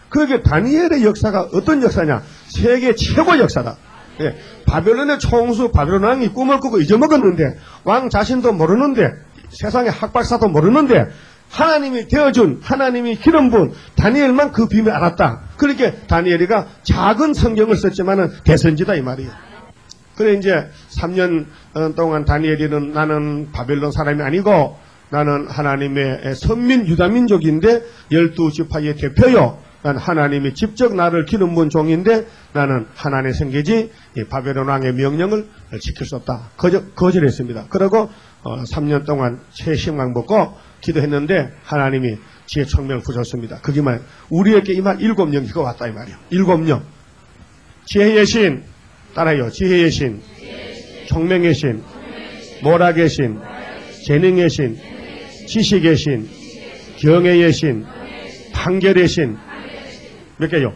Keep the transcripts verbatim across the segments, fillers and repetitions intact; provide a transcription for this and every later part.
그게 다니엘의 역사가 어떤 역사냐? 세계 최고 역사다. 예, 바벨론의 총수 바벨론 왕이 꿈을 꾸고 잊어먹었는데 왕 자신도 모르는데 세상의 학박사도 모르는데 하나님이 되어준 하나님이 기름 부은 다니엘만 그 비밀을 알았다. 그렇게 다니엘이가 작은 성경을 썼지만은 대선지다 이 말이에요. 그래 이제 삼 년 동안 다니엘이는 나는 바벨론 사람이 아니고 나는 하나님의 선민 유다민족인데 열두 지파의 대표요. 난 하나님이 직접 나를 기름 부은 종인데 나는 하나님의 성계지 바벨론 왕의 명령을 지킬 수 없다. 거절, 거절했습니다. 그러고 어, 삼 년 동안 채식만 먹고 기도했는데 하나님이 지혜 총명을 부셨습니다. 그게 말 우리에게 임한 일곱 영이가 왔다 이 말이에요. 일곱 영. 지혜의 신 따라요. 지혜의 신, 총명의 신, 모락의 신, 재능의 신, 지식의 신, 경애의 신, 판결의 신. 몇 개요?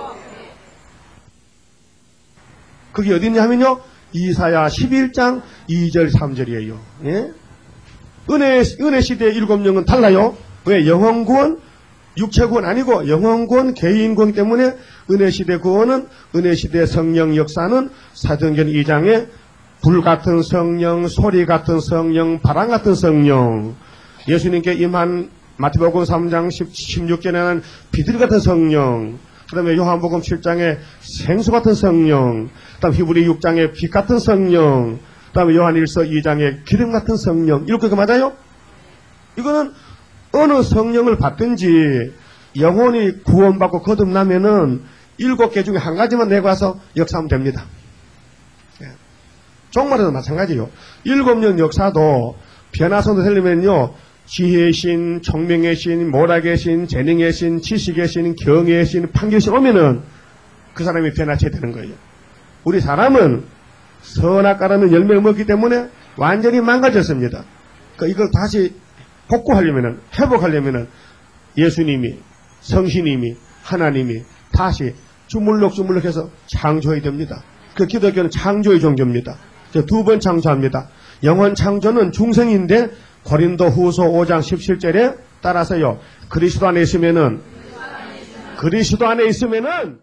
그게 어디 있냐면요. 이사야 십일 장 이 절 삼 절이에요. 예? 은혜, 은혜 시대의 일곱 영은 달라요. 왜? 영혼 구원, 육체 구원 아니고 영혼 구원, 개인 구원 때문에 은혜 시대 구원은 은혜 시대 성령 역사는 사도행전 이 장에 불 같은 성령, 소리 같은 성령, 바람 같은 성령, 예수님께 임한 마태복음 삼 장 십육 절에는 비둘기 같은 성령, 그 다음에 요한복음 칠 장에 생수 같은 성령, 그 다음 히브리 육 장에 빛 같은 성령, 그 다음에 요한일서 이 장에 기름 같은 성령. 이렇게 맞아요? 이거는 어느 성령을 받든지 영혼이 구원받고 거듭나면은 일곱 개 중에 한 가지만 내고 와서 역사하면 됩니다. 예. 종말에도 마찬가지요. 일곱 년 역사도 변화선도 되려면요. 지혜의 신, 총명의 신, 모락의 신, 재능의 신, 지식의 신, 경애의 신, 판결의 신 오면은 그 사람이 변화쳐야 되는 거예요. 우리 사람은 선악과라는 열매를 먹기 때문에 완전히 망가졌습니다. 그러니까 이걸 다시 복구하려면은, 회복하려면은 예수님이, 성신님이, 하나님이 다시 주물럭주물럭해서 창조해야 됩니다. 그 기독교는 창조의 종교입니다. 두 번 창조합니다. 영원 창조는 중생인데 고린도 후서 오 장 십칠 절에 따라서요. 그리스도 안에 있으면은 그리스도 안에 있으면은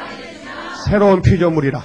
새로운 피조물이라.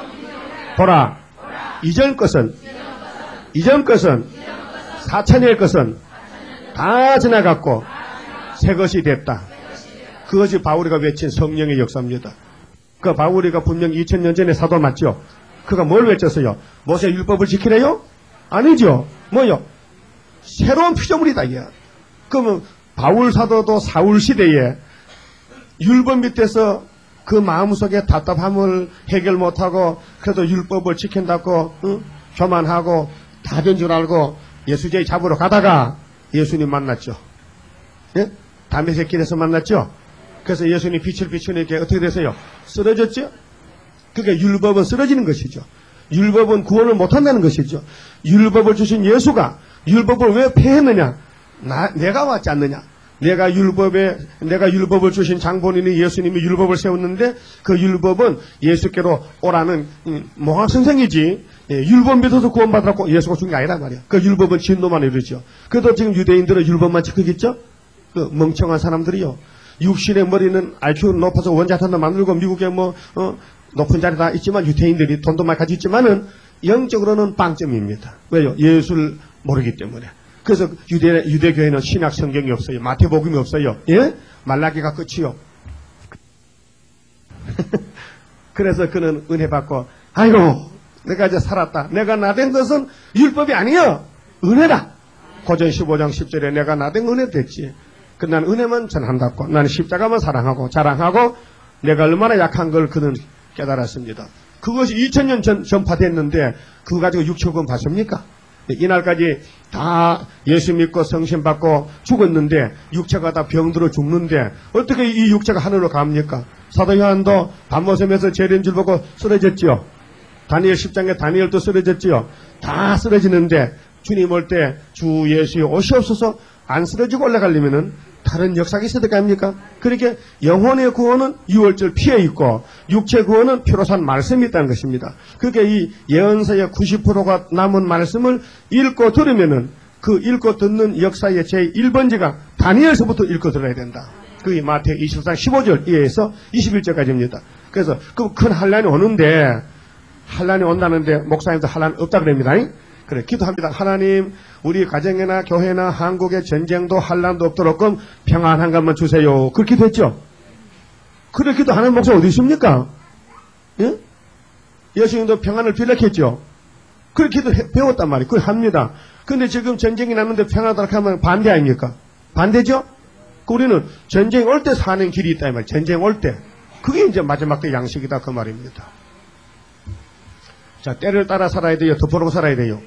보라, 이전 것은 이전 것은 사천의 것은 다 지나갔고 새 것이 됐다. 그것이 바울이가 외친 성령의 역사입니다. 그 바울이가 분명 이천 년 전에 사도 맞죠? 그가 뭘 외쳤어요? 모세 율법을 지키래요? 아니죠. 뭐요? 새로운 피조물이다 이게. 그러면 바울 사도도 사울 시대에 율법 밑에서 그 마음속에 답답함을 해결 못하고 그래도 율법을 지킨다고 응? 교만하고 다 된 줄 알고 예수제의 잡으러 가다가 예수님 만났죠. 예? 담에색 길에서 만났죠. 그래서 예수님 빛을 비추니까 어떻게 되세요? 쓰러졌죠. 그러니까 율법은 쓰러지는 것이죠. 율법은 구원을 못한다는 것이죠. 율법을 주신 예수가 율법을 왜 폐했느냐? 나, 내가 왔지 않느냐? 내가 율법에, 내가 율법을 주신 장본인이 예수님이 율법을 세웠는데 그 율법은 예수께로 오라는 음, 몽학 선생이지. 예, 율법 믿어서 구원받으라고 예수가 준 게 아니란 말이야. 그 율법은 진노만 이루죠. 그래도 지금 유대인들은 율법만 지키겠죠? 그 멍청한 사람들이요. 육신의 머리는 아이큐 높아서 원자탄도 만들고 미국에 뭐, 어, 높은 자리 다 있지만 유대인들이 돈도 많이 가지고 있지만은 영적으로는 빵점입니다. 왜요? 예수를 모르기 때문에. 그래서 유대, 유대교회는 신약 성경이 없어요. 마태복음이 없어요. 예? 말라기가 끝이요. 그래서 그는 은혜 받고, 아이고, 내가 이제 살았다. 내가 나된 것은 율법이 아니여. 은혜다. 고전 십오 장 십 절에 내가 나된 은혜 됐지. 그 난 은혜만 전한다고. 나는 십자가만 사랑하고 자랑하고 내가 얼마나 약한 걸 그는 깨달았습니다. 그것이 이천 년 전, 전파됐는데 그거 가지고 육천권 받습니까? 이날까지 다 예수 믿고 성신 받고 죽었는데 육체가 다 병들어 죽는데 어떻게 이 육체가 하늘로 갑니까? 사도 요한도 밤모섬에서 재린 줄 보고 쓰러졌지요. 다니엘 십 장에 다니엘도 쓰러졌지요. 다 쓰러지는데 주님 올 때 주 예수의 오시옵소서 안 쓰러지고 올라가려면은 다른 역사가 있어야 될 거 아닙니까? 그렇게 영혼의 구원은 유월절 피해 있고 육체 구원은 피로 산 말씀이 있다는 것입니다. 그렇게 이 예언서의 구십 퍼센트가 남은 말씀을 읽고 들으면은 그 읽고 듣는 역사의 제일 번째가 다니엘서부터 읽고 들어야 된다. 그게 마태 이십사 장 십오 절에서 이십일 절까지입니다. 그래서 그 큰 환란이 오는데 환란이 온다는데 목사님도 환란 없다 그럽니다. 그래 기도합니다. 하나님 우리 가정이나 교회나 한국의 전쟁도 환란도 없도록 평안한 것만 주세요. 그렇게 기도했죠. 그래 기도하는 목사 어디 있습니까? 예? 여수님도 평안을 빌렸겠죠. 그렇게 기도 배웠단 말이에요. 그걸 합니다. 근데 지금 전쟁이 났는데 평안하도록 하면 반대 아닙니까? 반대죠? 우리는 전쟁 올 때 사는 길이 있다 이 말이에요. 전쟁 올 때. 그게 이제 마지막 때 양식이다 그 말입니다. 자, 때를 따라 살아야 돼요? 덮어놓고 살아야 돼요?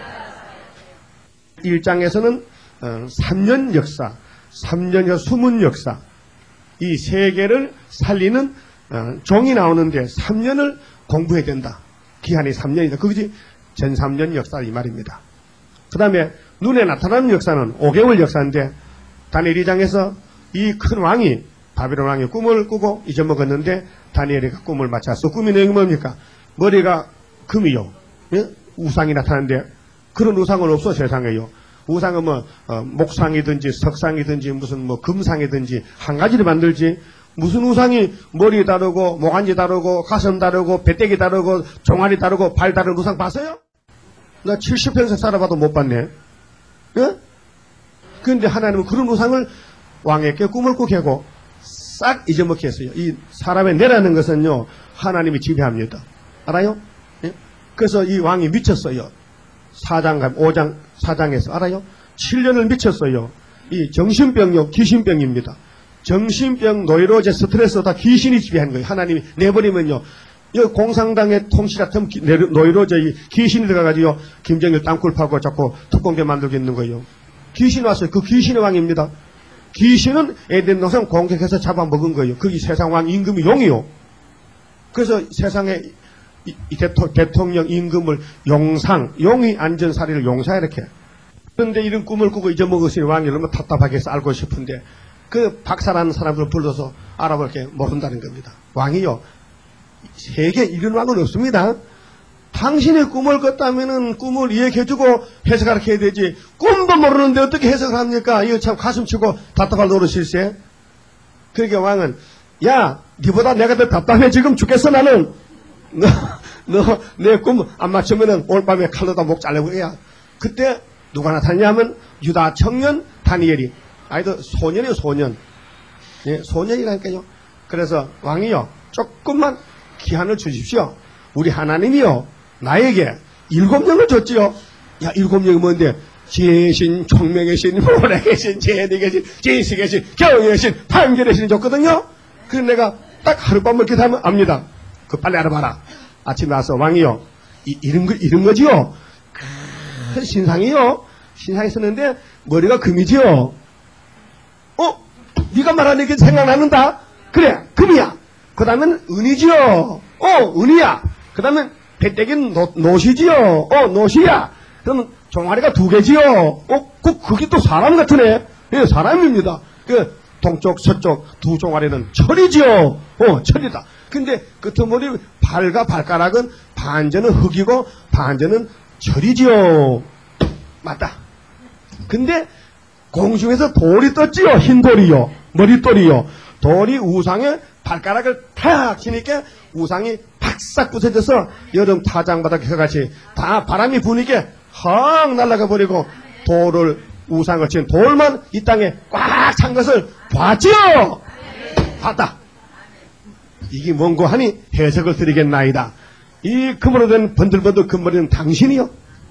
일 장에서는 어, 삼 년 역사, 삼 년여 숨은 역사, 이 세계를 살리는 어, 종이 나오는데 삼 년을 공부해야 된다. 기한이 삼 년이다. 그것이 전 삼 년 역사 이 말입니다. 그 다음에 눈에 나타나는 역사는 오 개월 역사인데 다니엘 이 장에서 이 큰 왕이 바벨론 왕이 꿈을 꾸고 잊어먹었는데 다니엘이 그 꿈을 맞춰서 꿈이 내용이 뭡니까? 머리가 금이요. 예? 우상이 나타나는데 그런 우상은 없어 세상에요. 우상은 뭐 어, 목상이든지 석상이든지 무슨 뭐 금상이든지 한 가지를 만들지 무슨 우상이 머리 다르고 목안지 다르고 가슴 다르고 배때기 다르고 종아리 다르고 발 다른 우상 봤어요? 나 칠십 평생 살아봐도 못 봤네. 예? 그런데 하나님은 그런 우상을 왕에게 꿈을 꾸게 하고 싹 잊어먹게 했어요. 이 사람의 뇌라는 것은요 하나님이 지배합니다. 알아요? 예? 그래서 이 왕이 미쳤어요. 사 장, 오 장, 사 장에서 알아요? 칠 년을 미쳤어요. 이 정신병요, 귀신병입니다. 정신병, 노이로제, 스트레스 다 귀신이 지배한 거예요. 하나님이 내버리면요. 이 공산당의 통치같은 노이로제, 귀신이 들어가가지고 김정일 땅굴 파고 자꾸 특공대 만들고 있는 거예요. 귀신 왔어요. 그 귀신의 왕입니다. 귀신은 에덴 동산 공격해서 잡아먹은 거예요. 그게 세상 왕 임금이 용이요. 그래서 세상에 이, 이 대토, 대통령 임금을 용상, 용이 안전사리를 용사 이렇게. 그런데 이런 꿈을 꾸고 잊어먹으신 왕이 너무 답답하게 해서 알고 싶은데 그 박사라는 사람을 불러서 알아볼 게 모른다는 겁니다. 왕이요. 세계 이런 왕은 없습니다. 당신의 꿈을 꿨다면은 꿈을 이해해주고 해석을 해야 되지. 꿈도 모르는데 어떻게 해석을 합니까? 이거 참 가슴치고 답답할 노릇일세. 그러니까 왕은 야, 니보다 내가 더 답답해 지금 죽겠어 나는. 너, 너, 내 꿈 안 맞추면은 오늘 밤에 칼로 다 목 잘라고 해야. 그때 누가 나타나냐면 유다 청년 다니엘이. 아이도 소년이요, 소년. 예, 소년이라니까요. 그래서 왕이요, 조금만 기한을 주십시오. 우리 하나님이요, 나에게 일곱 명을 줬지요. 야, 일곱 명이 뭔데? 지혜의 신, 총명의 신, 모략의 신, 재해의 신, 지식의 신, 경의 신, 판결의 신이 줬거든요. 그래서 내가 딱 하룻밤을 기도하면 압니다. 그 빨리 알아봐라. 아침에 와서 왕이요. 이, 이런 거, 이런 거지요. 그 신상이요. 신상이 썼는데 머리가 금이지요. 어? 네가 말하는 게 생각나는다? 그래, 금이야. 그 다음엔 은이지요. 어, 은이야. 그 다음엔 배때기는 노, 노시지요. 어, 노시야. 그러면 종아리가 두 개지요. 어, 그, 그게 또 사람 같으네. 예, 사람입니다. 그, 동쪽, 서쪽 두 종아리는 철이지요. 어, 철이다. 근데 끄트머리 발과 발가락은 반전은 흙이고 반전은 철이지요. 맞다. 근데 공중에서 돌이 떴지요. 흰 돌이요. 머릿돌이요. 돌이 우상의 발가락을 탁 치니까 우상이 팍싹 부서져서 여름 타장바닥에 같이 다 바람이 부니까 확 날아가 버리고 돌을 우상을 친 돌만 이 땅에 꽉 찬 것을 봤지요. 봤다. 이게 뭔고 하니 해석을 드리겠나이다. 이 금으로 된 번들번들 금머리는 당신이요.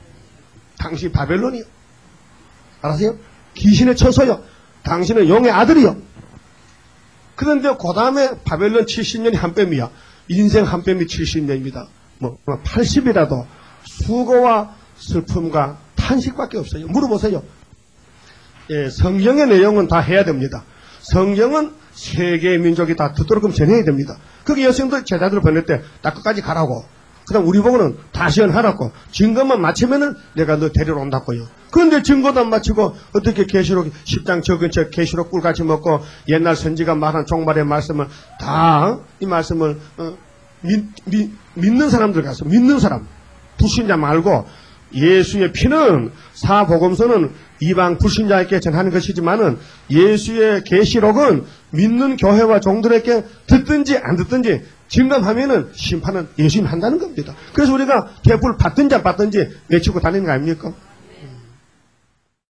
당신 바벨론이요. 알았어요? 귀신의 처소요. 당신은 용의 아들이요. 그런데 그 다음에 바벨론 칠십 년이 한 뼘이야. 인생 한 뼘이 칠십 년입니다. 뭐 팔십이라도 수고와 슬픔과 탄식밖에 없어요. 물어보세요. 예, 성경의 내용은 다 해야 됩니다. 성경은 세계의 민족이 다 듣도록 전해야 됩니다. 그게 예수님도 제자들을 보낼 때 딱 끝까지 가라고. 그 다음 우리 보고는 다 시연하라고. 증거만 맞추면은 내가 너 데리러 온다고요. 그런데 증거도 안 맞추고 어떻게 계시록 십 장 적은 책 계시록 꿀같이 먹고 옛날 선지가 말한 종말의 말씀을 다 이 말씀을 어, 믿, 믿, 믿는 사람들 가서 믿는 사람 불신자 말고 예수의 피는 사복음서는 이방 불신자에게 전하는 것이지만은 예수의 계시록은 믿는 교회와 종들에게 듣든지 안 듣든지 증감하면은 심판은 예수님 한다는 겁니다. 그래서 우리가 개불 받든지 안 받든지 외치고 다니는 거 아닙니까?